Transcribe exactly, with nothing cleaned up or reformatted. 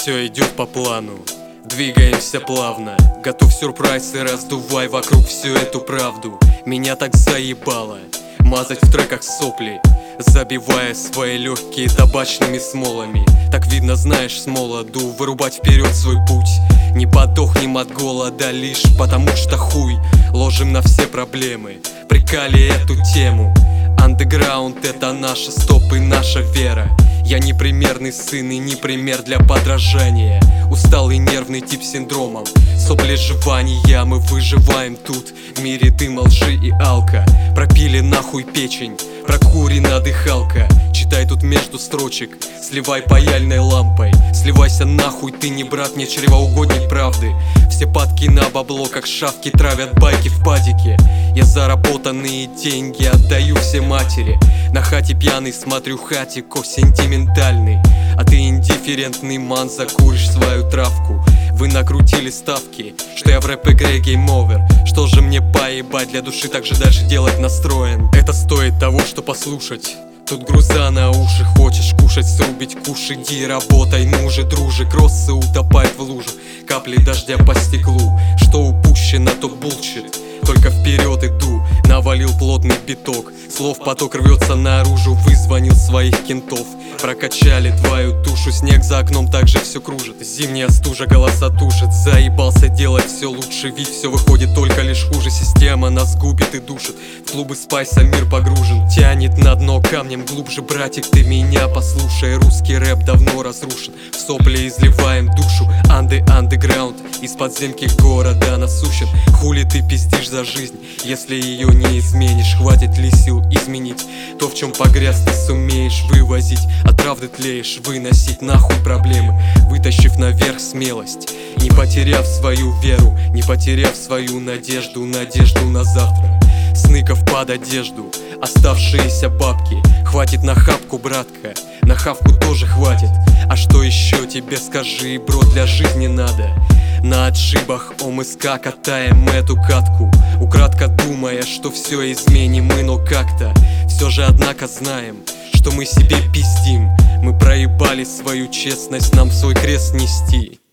Все идет по плану, двигаемся плавно. Готов сюрприз и раздувай вокруг всю эту правду. Меня так заебало мазать в треках сопли, забивая свои легкие табачными смолами. Так видно, знаешь, с молоду вырубать вперед свой путь. Не подохнем от голода лишь потому что хуй. Ложим на все проблемы, прикали эту тему. Андеграунд — это наша стоп и наша вера. Я не примерный сын и не пример для подражания. Усталый нервный тип с синдромом соплежевания. Мы выживаем тут, в мире дыма, лжи и алка. Пропили нахуй печень, прокурена дыхалка. Читай тут между строчек, сливай паяльной лампой. Сливайся нахуй, ты не брат мне чревоугодник правды. Все падки на бабло, как шавки, травят байки в падике. Я заработанные деньги отдаю все матери. На хате пьяный смотрю хатиков сентиментальный. А ты индифферентный ман, закуришь свою травку. Вы накрутили ставки, что я в рэп-игре гейм-овер. Что же мне поебать, для души так же дальше делать настроен. Это стоит того, что послушать. Тут груза на уши, хочешь кушать, срубить куш, иди работай, ну же, дружик. Россы утопает в лужах, капли дождя по стеклу. Что упущено, то булчит, только вперед иду. Навалил плотный биток, слов поток рвется наружу. Вызвонил своих кентов, прокачали твою душу. Снег за окном также все кружит, зимняя стужа голоса тушит. Заебался делать все лучше, ведь все выходит только лишь хуже. Система нас губит и душит, в клубы спайса мир погружен. Тянет на дно камнем глубже, братик, ты меня послушай. Русский рэп давно разрушен, в сопли изливаем душу. Анды, андеграунд, из подземки города насущен. Хули ты пиздишь за жизнь, если ее не изменишь? Хватит ли сил изменить то, в чем погряз ты сумеешь вывозить? От правды тлеешь, выносить нахуй проблемы, вытащив наверх смелость. Не потеряв свою веру, не потеряв свою надежду. Надежду на завтра, сныков под одежду, оставшиеся бабки. Хватит на хапку, братка, на хавку тоже хватит. А что еще тебе скажи, бро, для жизни надо? На отшибах ОМСК катаем эту катку, украдко думая, что все изменим мы, но как-то все же однако знаем, что мы себе пиздим. Мы проебали свою честность, нам свой крест нести.